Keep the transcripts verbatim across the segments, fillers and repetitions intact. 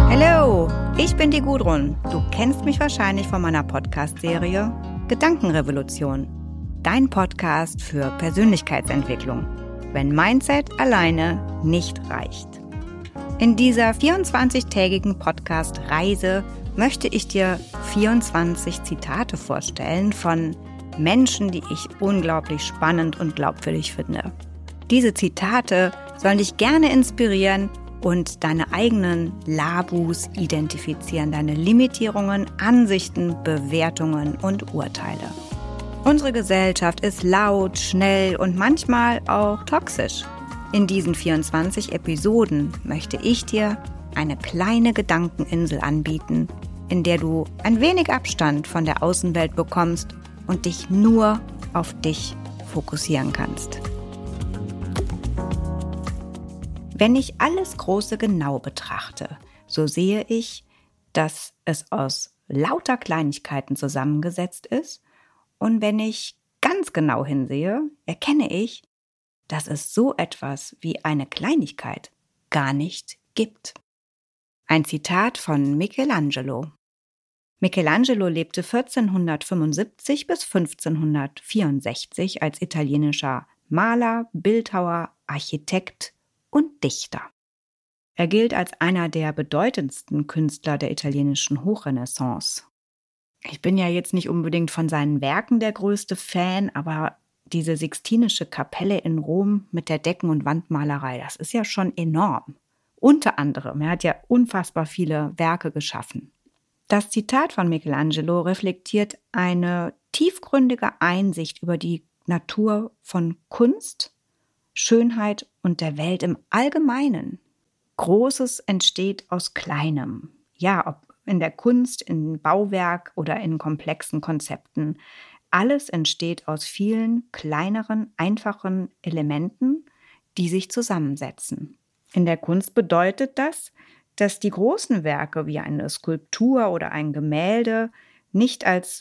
Hallo, ich bin die Gudrun. Du kennst mich wahrscheinlich von meiner Podcast-Serie Gedankenrevolution. Dein Podcast für Persönlichkeitsentwicklung, wenn Mindset alleine nicht reicht. In dieser vierundzwanzigtägigen Podcast-Reise möchte ich dir vierundzwanzig Zitate vorstellen von Menschen, die ich unglaublich spannend und glaubwürdig finde. Diese Zitate sollen dich gerne inspirieren und deine eigenen Labus identifizieren, deine Limitierungen, Ansichten, Bewertungen und Urteile. Unsere Gesellschaft ist laut, schnell und manchmal auch toxisch. In diesen vierundzwanzig Episoden möchte ich dir eine kleine Gedankeninsel anbieten, in der du ein wenig Abstand von der Außenwelt bekommst und dich nur auf dich fokussieren kannst. Wenn ich alles Große genau betrachte, so sehe ich, dass es aus lauter Kleinigkeiten zusammengesetzt ist. Und wenn ich ganz genau hinsehe, erkenne ich, dass es so etwas wie eine Kleinigkeit gar nicht gibt. Ein Zitat von Michelangelo. Michelangelo lebte vierzehnhundertfünfundsiebzig bis fünfzehnhundertvierundsechzig als italienischer Maler, Bildhauer, Architekt und Dichter. Er gilt als einer der bedeutendsten Künstler der italienischen Hochrenaissance. Ich bin ja jetzt nicht unbedingt von seinen Werken der größte Fan, aber diese Sixtinische Kapelle in Rom mit der Decken- und Wandmalerei, das ist ja schon enorm. Unter anderem, er hat ja unfassbar viele Werke geschaffen. Das Zitat von Michelangelo reflektiert eine tiefgründige Einsicht über die Natur von Kunst, Schönheit und der Welt im Allgemeinen. Großes entsteht aus Kleinem. Ja, ob in der Kunst, in Bauwerk oder in komplexen Konzepten. Alles entsteht aus vielen kleineren, einfachen Elementen, die sich zusammensetzen. In der Kunst bedeutet das, dass die großen Werke wie eine Skulptur oder ein Gemälde nicht als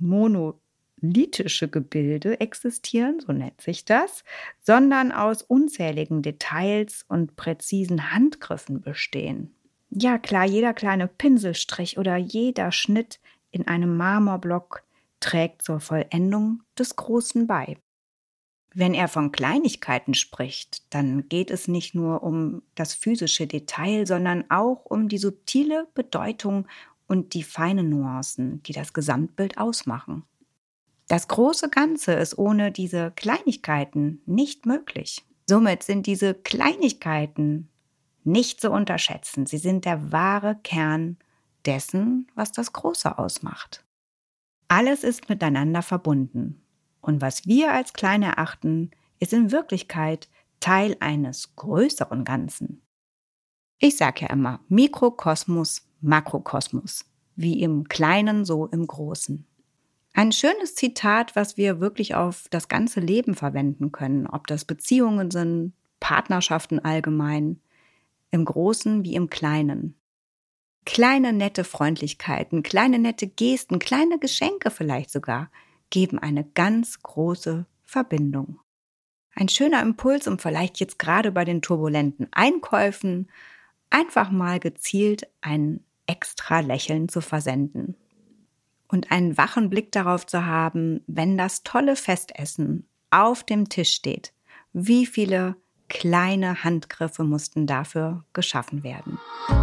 monolithische Gebilde existieren, so nennt sich das, sondern aus unzähligen Details und präzisen Handgriffen bestehen. Ja klar, jeder kleine Pinselstrich oder jeder Schnitt in einem Marmorblock trägt zur Vollendung des Großen bei. Wenn er von Kleinigkeiten spricht, dann geht es nicht nur um das physische Detail, sondern auch um die subtile Bedeutung und die feinen Nuancen, die das Gesamtbild ausmachen. Das große Ganze ist ohne diese Kleinigkeiten nicht möglich. Somit sind diese Kleinigkeiten nicht zu unterschätzen. Sie sind der wahre Kern dessen, was das Große ausmacht. Alles ist miteinander verbunden. Und was wir als klein erachten, ist in Wirklichkeit Teil eines größeren Ganzen. Ich sage ja immer Mikrokosmos, Makrokosmos. Wie im Kleinen, so im Großen. Ein schönes Zitat, was wir wirklich auf das ganze Leben verwenden können, ob das Beziehungen sind, Partnerschaften allgemein, im Großen wie im Kleinen. Kleine nette Freundlichkeiten, kleine nette Gesten, kleine Geschenke vielleicht sogar, geben eine ganz große Verbindung. Ein schöner Impuls, um vielleicht jetzt gerade bei den turbulenten Einkäufen einfach mal gezielt ein extra Lächeln zu versenden. Und einen wachen Blick darauf zu haben, wenn das tolle Festessen auf dem Tisch steht, wie viele kleine Handgriffe mussten dafür geschaffen werden.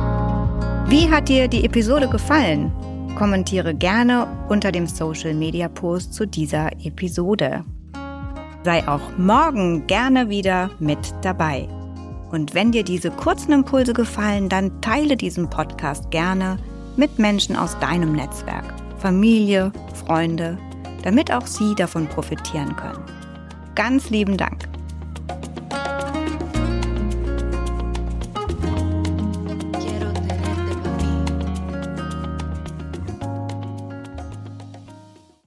Wie hat dir die Episode gefallen? Kommentiere gerne unter dem Social-Media-Post zu dieser Episode. Sei auch morgen gerne wieder mit dabei. Und wenn dir diese kurzen Impulse gefallen, dann teile diesen Podcast gerne mit Menschen aus deinem Netzwerk, Familie, Freunde, damit auch sie davon profitieren können. Ganz lieben Dank.